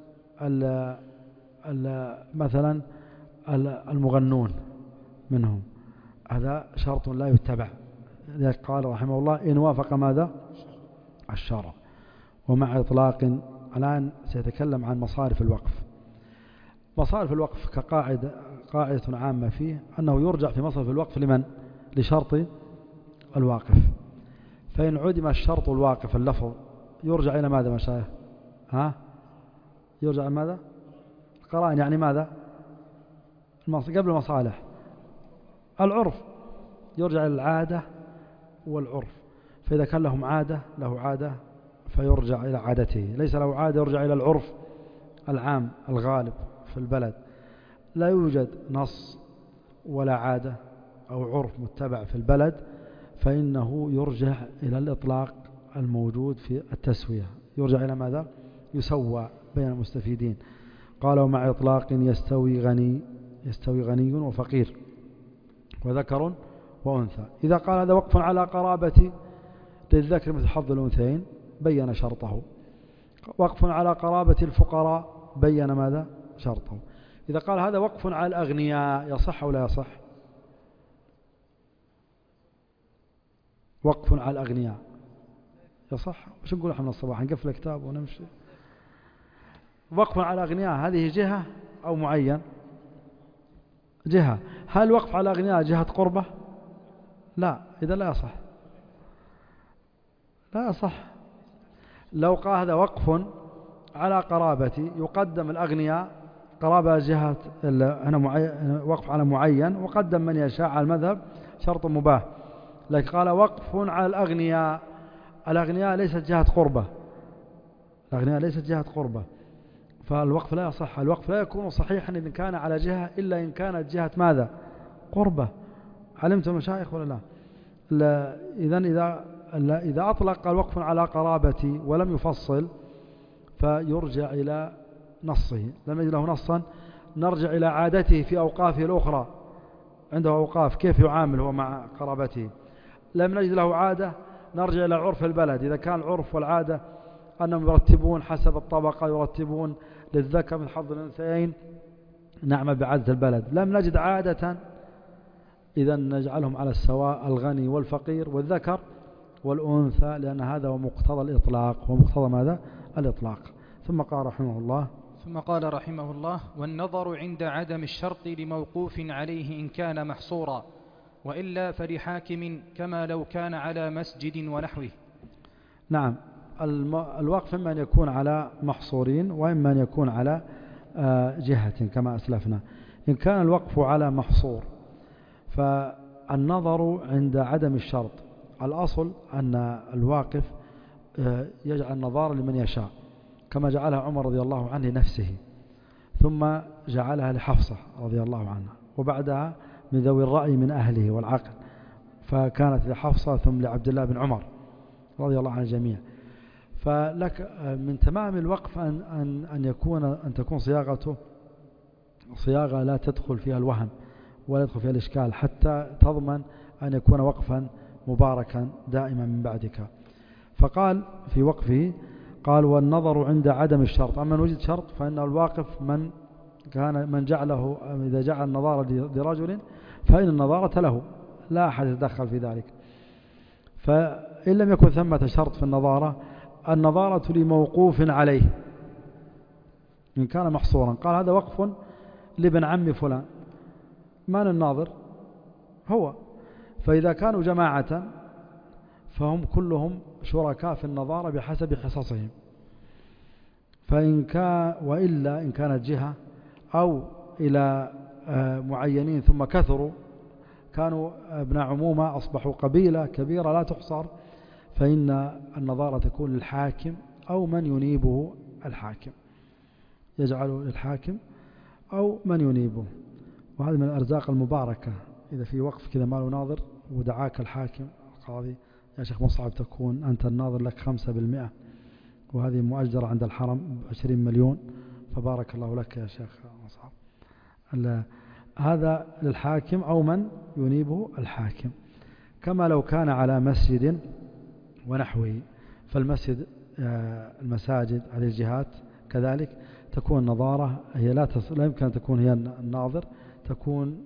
مثلا المغنون منهم، هذا شرط لا يتبع. لذلك قال رحمه الله إن وافق ماذا؟ الشرع. ومع إطلاق، الآن سيتكلم عن مصارف الوقف. مصارف الوقف كقاعدة عامة فيه أنه يرجع في مصرف الوقف لمن؟ لشرط الواقف. فإن عدم الشرط الواقف اللفظ يرجع إلى ماذا مشايخ؟ يرجع إلى ماذا؟ القرائن يعني ماذا؟ قبل المصالح العرف، يرجع إلى العادة والعرف. فإذا كان له عادة فيرجع إلى عادته، ليس له عادة يرجع إلى العرف العام الغالب في البلد. لا يوجد نص ولا عادة أو عرف متبع في البلد، فإنه يرجع إلى الإطلاق الموجود في التسوية، يرجع إلى ماذا؟ يسوى بين المستفيدين. قالوا مع إطلاق يستوي غني وفقير وذكر وأنثى. إذا قال هذا وقف على قرابة للذكر مثل حظ الأنثيين بين شرطه. وقف على قرابة الفقراء بين ماذا؟ شرطه. إذا قال هذا وقف على الأغنياء يصح أو لا يصح؟ وقف على الأغنياء يصح. وش نقول احنا من الصباح؟ نقفل الكتاب ونمشي. وقف على الأغنياء هذه جهة أو معين؟ جهة. هل وقف على الأغنياء جهة قربة؟ لا، إذا لا يصح. لا يصح. لو قال هذا وقف على قرابتي يقدم الأغنياء قرابة جهة هنا وقف على معين، وقدم من يشاء على المذهب شرط مباح. لكن قال وقف على الأغنياء، الأغنياء ليست جهة قربة، الأغنياء ليست جهة قربة، فالوقف لا يصح. الوقف لا يكون صحيحا إذا كان على جهة إلا إن كانت جهة ماذا؟ قربة. علمتم مشايخ ولا لا؟ إذا أطلق الوقف على قرابتي ولم يفصل فيرجع إلى نصه. لم يجد له نصا نرجع إلى عادته في أوقافه الأخرى، عنده أوقاف كيف يعامل هو مع قرابته. لم نجد له عادة نرجع إلى عرف البلد. إذا كان العرف والعادة أنهم يرتبون حسب الطبقة، يرتبون للذكر من حظ الأنثيين، نعمل بعادة البلد. لم نجد عادة، إذا نجعلهم على السواء، الغني والفقير والذكر والأنثى، لأن هذا هو مقتضى الإطلاق. ومقتضى ماذا؟ الإطلاق. ثم قال رحمه الله والنظر عند عدم الشرط لموقوف عليه إن كان محصورا، وإلا فلحاكم كما لو كان على مسجد ونحوه. نعم، الوقف إما أن يكون على محصورين وإما أن يكون على جهة كما أسلفنا. إن كان الوقف على محصور فالنظر عند عدم الشرط. الأصل أن الواقف يجعل النظارة لمن يشاء، كما جعلها عمر رضي الله عنه لنفسه، ثم جعلها لحفصة رضي الله عنها، وبعدها من ذوي الرأي من أهله والعقل، فكانت لحفصة ثم لعبد الله بن عمر رضي الله عن الجميع. فلك من تمام الوقف أن تكون صياغته صياغة لا تدخل فيها الوهم ولا يدخل فيها الإشكال، حتى تضمن أن يكون وقفا مباركا دائما من بعدك. فقال في وقفه قال والنظر عند عدم الشرط. أما من وجد شرط فإن الواقف من جعله، إذا جعل النظارة لرجل فإن النظارة له، لا أحد يتدخل في ذلك. فإن لم يكن ثمة شرط في النظارة لموقوف عليه إن كان محصورا. قال هذا وقف لابن عم فلان، من الناظر؟ هو. فإذا كانوا جماعة فهم كلهم شركاء في النظارة بحسب حصصهم. وإلا إن كانت جهة أو إلى معينين ثم كثروا، كانوا ابن عمومة أصبحوا قبيلة كبيرة لا تحصر، فإن النظارة تكون للحاكم أو من ينيبه الحاكم، يجعله للحاكم أو من ينيبه. وهذا من الأرزاق المباركة. إذا في وقف كذا ماله ناظر ودعاك الحاكم القاضي يا شيخ مصعب تكون أنت الناظر لك 5%، وهذه مؤجرة عند الحرم 20 مليون، فبارك الله لك يا شيخ مصعب. هذا للحاكم أو من ينيبه الحاكم. كما لو كان على مسجد ونحوه، فالمسجد المساجد هذه الجهات كذلك تكون النظارة هي لا يمكن أن تكون هي الناظر، تكون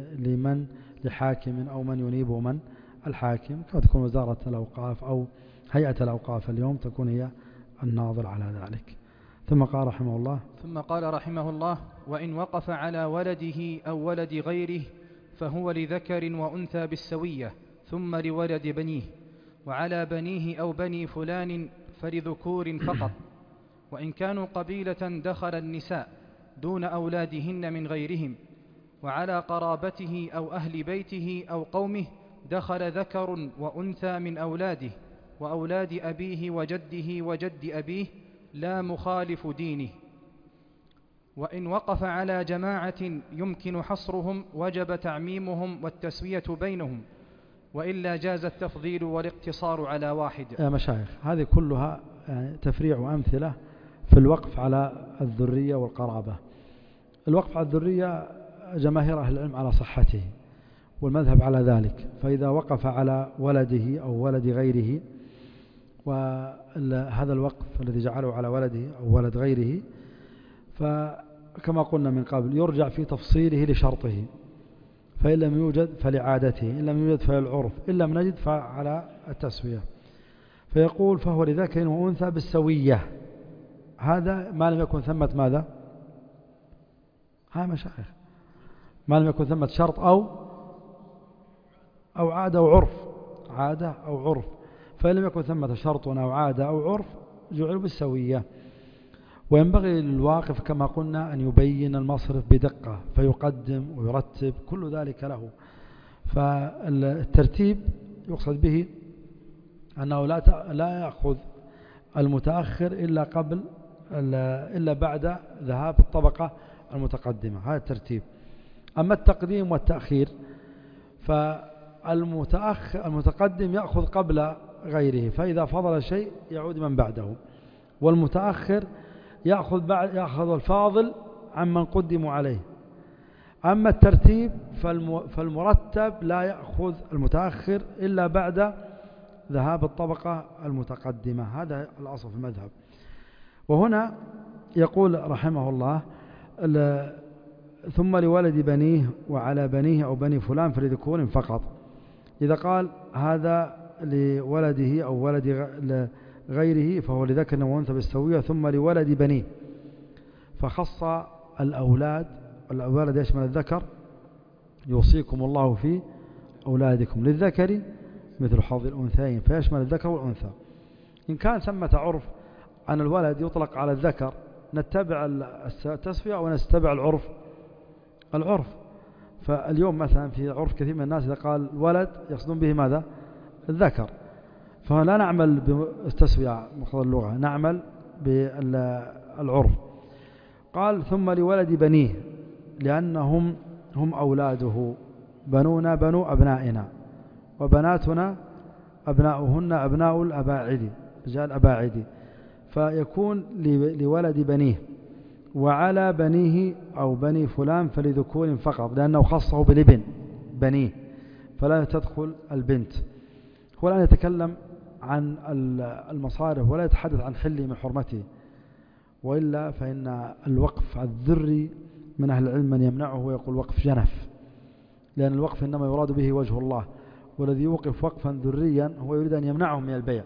لحاكم أو من ينيبه من الحاكم، كما تكون وزارة الأوقاف أو هيئة الأوقاف اليوم تكون هي الناظر على ذلك. ثم قال رحمه الله وإن وقف على ولده أو ولد غيره فهو لذكر وأنثى بالسوية، ثم لولد بنيه، وعلى بنيه أو بني فلان فلذكور فقط، وإن كانوا قبيلة دخل النساء دون أولادهن من غيرهم، وعلى قرابته أو أهل بيته أو قومه دخل ذكر وأنثى من أولاده وأولاد أبيه وجده وجد أبيه لا مخالف دينه. وإن وقف على جماعة يمكن حصرهم وجب تعميمهم والتسوية بينهم، وإلا جاز التفضيل والاقتصار على واحد. يا مشايخ، هذه كلها يعني تفريع وأمثلة في الوقف على الذرية والقرابة. الوقف على الذرية جماهير أهل العلم على صحته والمذهب على ذلك، فإذا وقف على ولده أو ولد غيره، وهذا الوقف الذي جعله على ولده أو ولد غيره، فكما قلنا من قبل يرجع في تفصيله لشرطه، فإن لم يوجد فلعادته، إن لم يوجد فللعرف، إن لم نجد فعلى التسوية. فيقول فهو لذكر وأنثى بالسوية، هذا ما لم يكن ثمة ماذا؟ ها مشايخ، ما لم يكن ثمة شرط أو عادة أو عرف، عادة أو عرف، فإن لم يكن ثمة شرط أو عادة أو عرف جعلوا بالسوية. وينبغي للواقف كما قلنا أن يبين المصرف بدقة، فيقدم ويرتب كل ذلك له. فالترتيب يقصد به أنه لا يأخذ المتأخر إلا بعد ذهاب الطبقة المتقدمة، هذا الترتيب. أما التقديم والتأخير فالمتقدم يأخذ قبل غيره، فإذا فضل شيء يعود من بعده، والمتأخر يأخذ الفاضل عمن قدم عليه. أما الترتيب فالمرتب لا يأخذ المتأخر إلا بعد ذهاب الطبقة المتقدمة، هذا الأصل في المذهب. وهنا يقول رحمه الله ثم لولد بنيه وعلى بنيه أو بني فلان فلذكور فقط. إذا قال هذا لولده أو ولد غيره فهو لذكر وأنثى بالسوية، ثم لولد بنيه، فخص الأولاد. الأولاد يشمل الذكر، يوصيكم الله في أولادكم للذكر مثل حظ الأنثيين، فيشمل الذكر والأنثى. إن كان ثمة عرف أن الولد يطلق على الذكر نتبع التسوية أو نتبع العرف. فاليوم مثلا في عرف كثير من الناس إذا قال ولد يقصدون به ماذا؟ الذكر، فلا نعمل بالتسوية مقتضى اللغة، نعمل بالعرف. قال ثم لولد بنيه، لأنهم هم أولاده، بنونا بنو أبنائنا، وبناتنا أبناؤهن أبناء الأباعد، رجال أباعد، فيكون لولد بنيه وعلى بنيه أو بني فلان فلذكور فقط، لأنه خصه بالابن بنيه فلا تدخل البنت. هو الآن يتكلم عن المصارف ولا يتحدث عن حله من حرمته، وإلا فإن الوقف الذري من أهل العلم من يمنعه ويقول وقف جنف، لأن الوقف إنما يراد به وجه الله، والذي يوقف وقفا ذريا هو يريد أن يمنعهم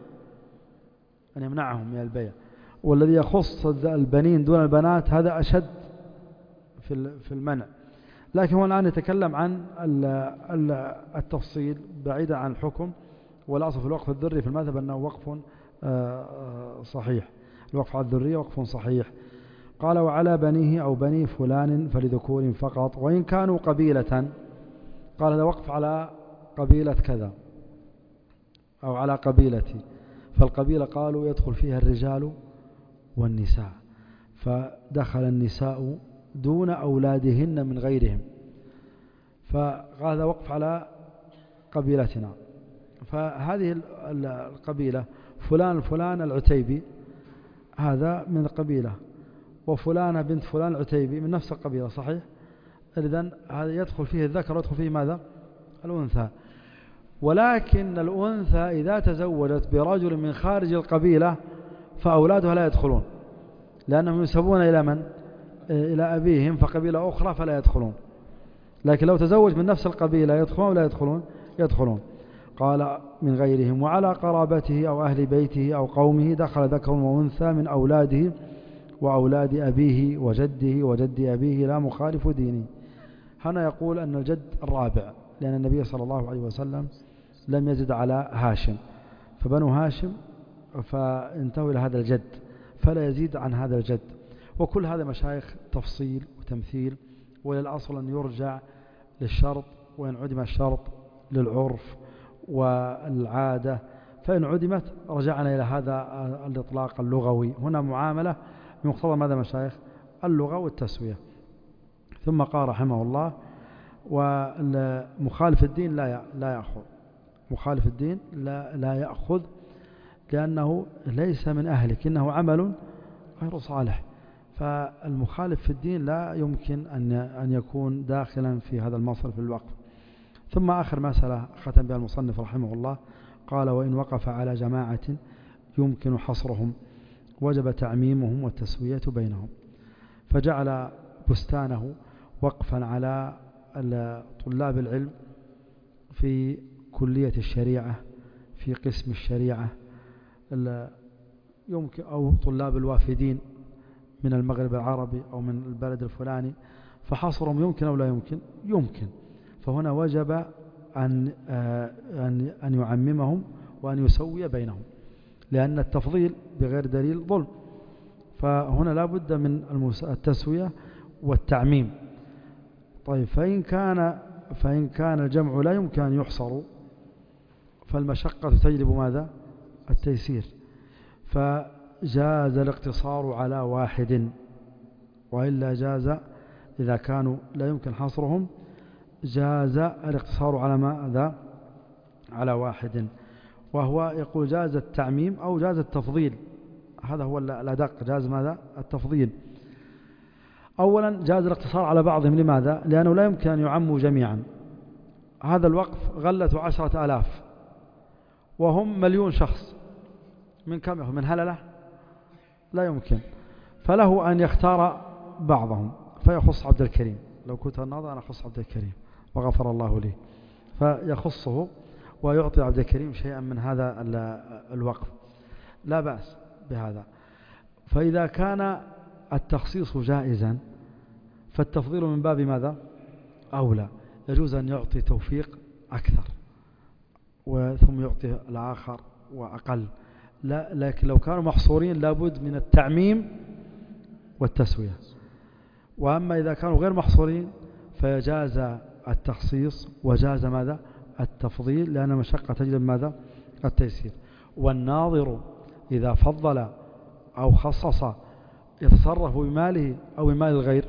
من البيع، والذي يخص البنين دون البنات هذا أشد في المنع. لكن هو الآن يتكلم عن التفصيل بعيدا عن الحكم، والأصل في الوقف الذري في المذهب أنه وقف صحيح، الوقف على الذرية وقف صحيح. قال وعلى بنيه أو بني فلان فلذكور فقط، وإن كانوا قبيلة، قال هذا وقف على قبيلة كذا أو على قبيلتي، فالقبيلة قالوا يدخل فيها الرجال والنساء، فدخل النساء دون أولادهن من غيرهم، فقال هذا وقف على قبيلتنا. فهذه القبيلة فلان العتيبي هذا من القبيلة، وفلانة بنت فلان العتيبي من نفس القبيلة، صحيح؟ إذن هذا يدخل فيه الذكر ويدخل فيه ماذا؟ الأنثى. ولكن الأنثى إذا تزوجت برجل من خارج القبيلة فأولادها لا يدخلون، لأنهم ينسبون إلى من؟ إلى أبيهم، فقبيلة أخرى فلا يدخلون. لكن لو تزوج من نفس القبيلة يدخلون ولا يدخلون؟ يدخلون. قال من غيرهم وعلى قرابته أو أهل بيته أو قومه دخل ذكر وأنثى من أولاده وأولاد أبيه وجده وجد أبيه لا مخالف دينه. هنا يقول أن الجد الرابع، لأن النبي صلى الله عليه وسلم لم يزد على هاشم، فبنو هاشم فانتهوا إلى هذا الجد فلا يزيد عن هذا الجد. وكل هذا مشايخ تفصيل وتمثيل، وللأصل أن يرجع للشرط، وإن عدم الشرط للعرف والعادة، فإن عدمت رجعنا إلى هذا الإطلاق اللغوي. هنا معاملة بمقتضى ماذا مشايخ؟ اللغة والتسوية. ثم قال رحمه الله: ومخالف الدين لا يأخذ. مخالف الدين لا يأخذ لأنه ليس من أهلك، إنه عمل غير صالح. فالمخالف في الدين لا يمكن أن يكون داخلا في هذا المصرف الوقف. ثم آخر مسألة ختم بها المصنف رحمه الله قال: وإن وقف على جماعة يمكن حصرهم وجب تعميمهم والتسوية بينهم. فجعل بستانه وقفا على طلاب العلم في كلية الشريعة في قسم الشريعة يمكن، أو طلاب الوافدين من المغرب العربي أو من البلد الفلاني، فحصرهم يمكن أو لا يمكن؟ يمكن. فهنا وجب أن يعممهم وأن يسوي بينهم، لأن التفضيل بغير دليل ظلم. فهنا لا بد من التسوية والتعميم. طيب، فإن كان الجمع لا يمكن أن يحصروا فالمشقة تجلب ماذا؟ التيسير. فجاز الاقتصار على واحد، وإلا جاز إذا كانوا لا يمكن حصرهم جاز الاقتصار على ماذا؟ على واحد. وهو يقول جاز التعميم أو جاز التفضيل، هذا هو الأدق. جاز ماذا؟ التفضيل. أولا جاز الاقتصار على بعضهم. لماذا؟ لأنه لا يمكن أن يعموا جميعا. هذا الوقف غلة 10,000 وهم 1,000,000 شخص، من كم يأخذ؟ من هللة؟ لا يمكن. فله أن يختار بعضهم فيخص عبد الكريم. لو كنت الناظر أنا أخص عبد الكريم وغفر الله لي، فيخصه ويعطي عبد الكريم شيئا من هذا الوقف، لا بأس بهذا. فإذا كان التخصيص جائزا فالتفضيل من باب ماذا؟ أولى. يجوز أن يعطي توفيق أكثر ثم يعطي الآخر وأقل. لا، لكن لو كانوا محصورين لابد من التعميم والتسوية. وأما إذا كانوا غير محصورين فيجاز التخصيص وجاز ماذا؟ التفضيل، لأن المشقة تجلب ماذا؟ التيسير. والناظر إذا فضل أو خصص يتصرف بماله أو بمال الغير؟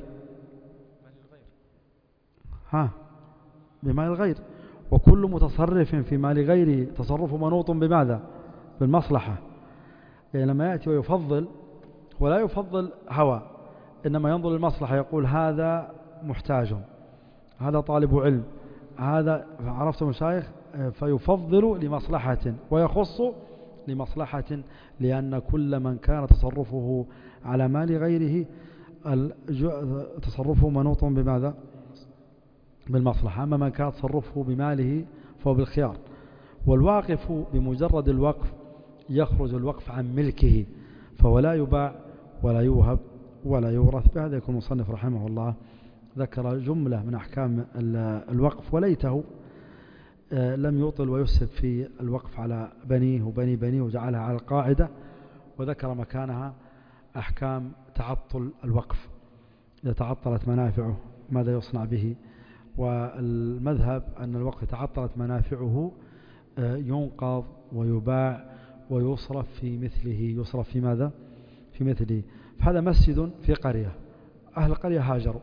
بمال الغير. وكل متصرف في مال غيره تصرف منوط بماذا؟ بالمصلحة. يعني لما يأتي ويفضل ولا يفضل هوى، إنما ينظر للمصلحة، يقول هذا محتاج، هذا طالب علم، هذا عرفتم مشايخ، فيفضل لمصلحة ويخص لمصلحة، لأن كل من كان تصرفه على مال غيره تصرفه منوط بماذا؟ بالمصلحة. أما من كان تصرفه بماله فهو بالخيار. والواقف بمجرد الوقف يخرج الوقف عن ملكه، فهو لا يباع ولا يوهب ولا يورث. بهذا يكون المصنف رحمه الله ذكر جملة من أحكام الوقف، وليته لم يطل ويسهب في الوقف على بنيه وبني بنيه وجعلها على القاعدة، وذكر مكانها أحكام تعطل الوقف. إذا تعطلت منافعه ماذا يصنع به؟ والمذهب أن الوقف تعطلت منافعه ينقض ويباع ويصرف في مثله. يصرف في ماذا؟ في مثله. فهذا مسجد في قرية، أهل القرية هاجروا.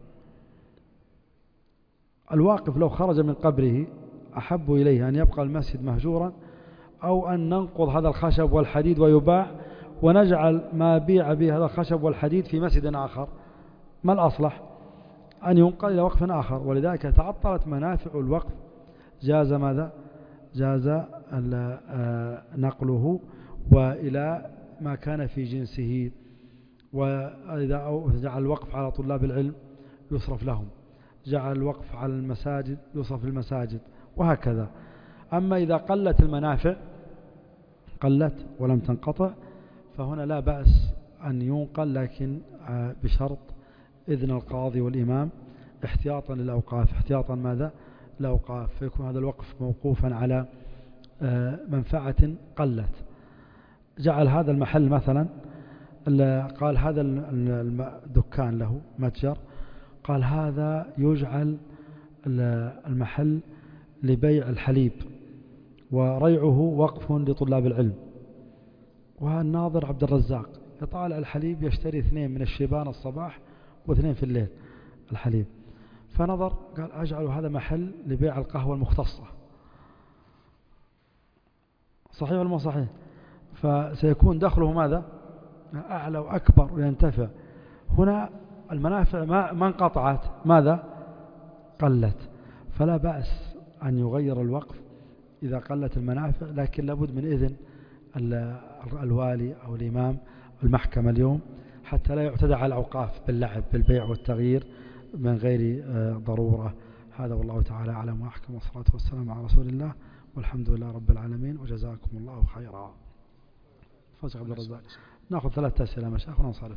الواقف لو خرج من قبره أحب إليه أن يبقى المسجد مهجورا أو أن ننقض هذا الخشب والحديد ويباع ونجعل ما بيع به هذا الخشب والحديد في مسجد آخر. ما الأصلح؟ أن ينقل إلى وقف آخر. ولذلك تعطلت منافع الوقف جاز ماذا؟ جاز نقله وإلى ما كان في جنسه. وإذا جعل الوقف على طلاب العلم يصرف لهم، جعل الوقف على المساجد يصرف للمساجد، وهكذا. أما إذا قلت المنافع، قلت ولم تنقطع، فهنا لا بأس أن ينقل، لكن بشرط إذن القاضي والإمام احتياطا للأوقاف. احتياطا ماذا؟ الأوقاف. فيكون هذا الوقف موقوفا على منفعة قلت. جعل هذا المحل مثلا، قال هذا الدكان له متجر، قال هذا يجعل المحل لبيع الحليب وريعه وقف لطلاب العلم، والناظر عبد الرزاق يطالع الحليب يشتري 2 من الشيبان الصباح و2 في الليل الحليب، فنظر قال أجعل هذا محل لبيع القهوة المختصة. صحيح ولا مو صحيح؟ فسيكون دخله ماذا؟ أعلى وأكبر وينتفع. هنا المنافع ما انقطعت، ماذا؟ قلت. فلا بأس أن يغير الوقف إذا قلت المنافع، لكن لابد من إذن الوالي أو الإمام المحكمة اليوم، حتى لا يعتدى على الأوقاف باللعب بالبيع والتغيير من غير ضرورة. هذا والله تعالى أعلم وأحكم، والصلاة والسلام على رسول الله، والحمد لله رب العالمين، وجزاكم الله خيرا. فوز عبد الرزاق. نأخذ 3 أسئلة مشايخ وننصرف.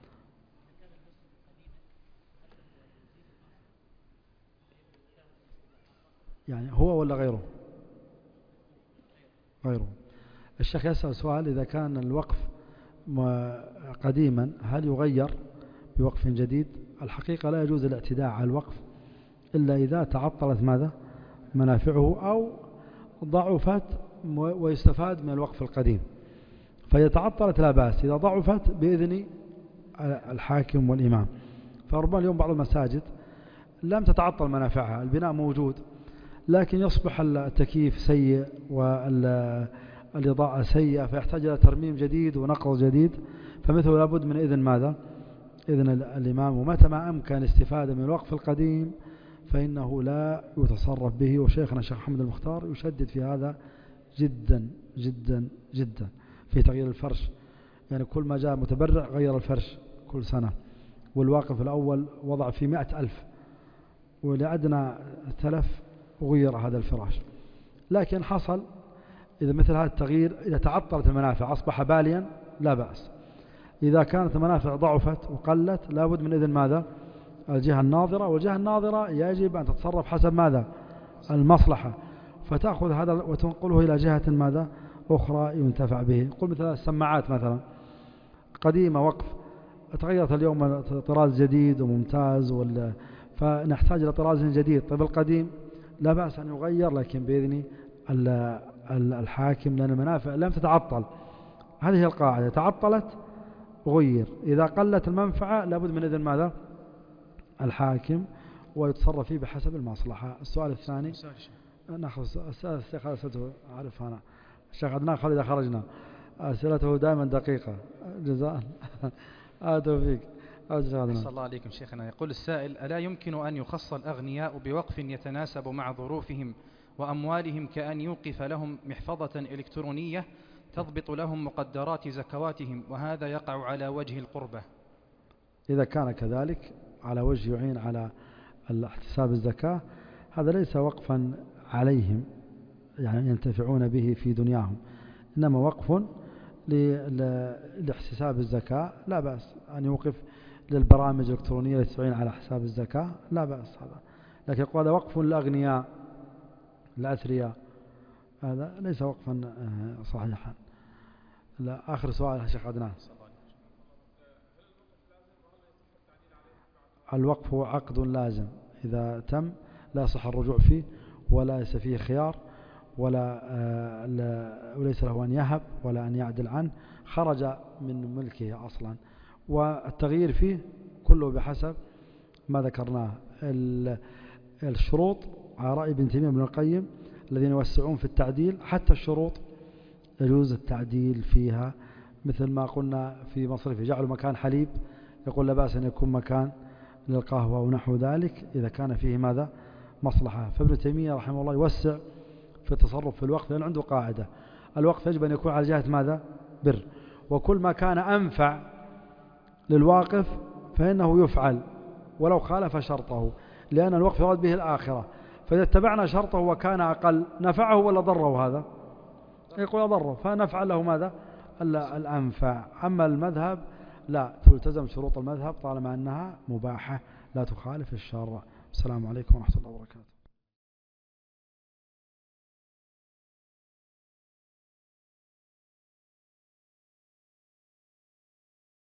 يعني هو ولا غيره؟ غيره. الشيخ يسأل سؤال: إذا كان الوقف قديما هل يغير بوقف جديد؟ الحقيقة لا يجوز الاعتداء على الوقف إلا إذا تعطلت ماذا؟ منافعه أو ضعفت ويستفاد من الوقف القديم. فإذا تعطلت لا بأس، إذا ضعفت بإذن الحاكم والإمام. فربما اليوم بعض المساجد لم تتعطل منافعها، البناء موجود، لكن يصبح التكييف سيء والإضاءة سيئة، فيحتاج إلى ترميم جديد ونقض جديد، فمثله لابد من إذن ماذا؟ إذن الإمام. ومتى ما أمكن الاستفادة من الوقف القديم فإنه لا يتصرف به. وشيخنا الشيخ محمد المختار يشدد في هذا جدا جدا جدا في تغيير الفرش، يعني كل ما جاء متبرع غير الفرش كل سنة، والواقف الأول وضع فيه 100,000 ولأدنى تلف غير هذا الفراش. لكن حصل إذا مثل هذا التغيير إذا تعطلت المنافع أصبح باليا لا بأس. إذا كانت المنافع ضعفت وقلت لابد من إذن ماذا؟ الجهة الناظرة، والجهة الناظرة يجب أن تتصرف حسب ماذا؟ المصلحة، فتأخذ هذا وتنقله إلى جهة ماذا؟ أخرى ينتفع به. قل مثلا السماعات مثلا قديمة وقف، تغيرت اليوم طراز جديد وممتاز، فنحتاج إلى طراز جديد. طيب القديم لا بأس أن يغير، لكن بإذن الحاكم، لأن المنافع لم تتعطل. هذه القاعدة، تعطلت غير، إذا قلت المنفعة لابد من إذن ماذا؟ الحاكم، ويتصرف فيه بحسب المصلحة. السؤال الثاني نأخذ الشيخ أسئلته أعرف أنا الشيخ عدنان خالد إذا خرجنا أسئلته دائما دقيقة جزاء توفيق. أحسن الله عليكم شيخنا. يقول السائل: ألا يمكن أن يخص الأغنياء بوقف يتناسب مع ظروفهم وأموالهم، كأن يوقف لهم محفظة إلكترونية تضبط لهم مقدرات زكواتهم، وهذا يقع على وجه القربة؟ إذا كان كذلك على وجه يعين على احتساب الزكاة، هذا ليس وقفا عليهم يعني ينتفعون به في دنياهم، إنما وقف لاحتساب الزكاة. لا بأس أن يوقف للبرامج الإلكترونية التي تعين على حساب الزكاة، لا بأس هذا. لكن يقول هذا وقف للأغنياء الأثرياء، هذا ليس وقفا صحيحا. لا. آخر سؤال يا شيخ عدنان. الوقف هو عقد لازم، إذا تم لا يصح الرجوع فيه، ولا ليس فيه خيار، وليس له أن يهب ولا أن يعدل عنه، خرج من ملكه أصلا. والتغيير فيه كله بحسب ما ذكرناه. الشروط على رأي ابن تيمية بن القيم الذين يوسعون في التعديل، حتى الشروط يجوز التعديل فيها، مثل ما قلنا في مصرف جعلوا مكان حليب، يقول لا بأس أن يكون مكان للقهوة ونحو ذلك إذا كان فيه ماذا؟ مصلحة. فابن تيمية رحمه الله يوسع في التصرف في الوقف، لأن عنده قاعدة: الوقف يجب أن يكون على جهة ماذا؟ بر. وكل ما كان أنفع للواقف فإنه يفعل ولو خالف شرطه، لأن الوقف يراد به الآخرة. فإذا اتبعنا شرطه وكان أقل نفعه ولا ضره؟ هذا يقول ضره، فنفعل له ماذا؟ الأنفع. أما المذهب لا، تلتزم شروط المذهب طالما أنها مباحة لا تخالف الشرع. السلام عليكم ورحمة الله وبركاته.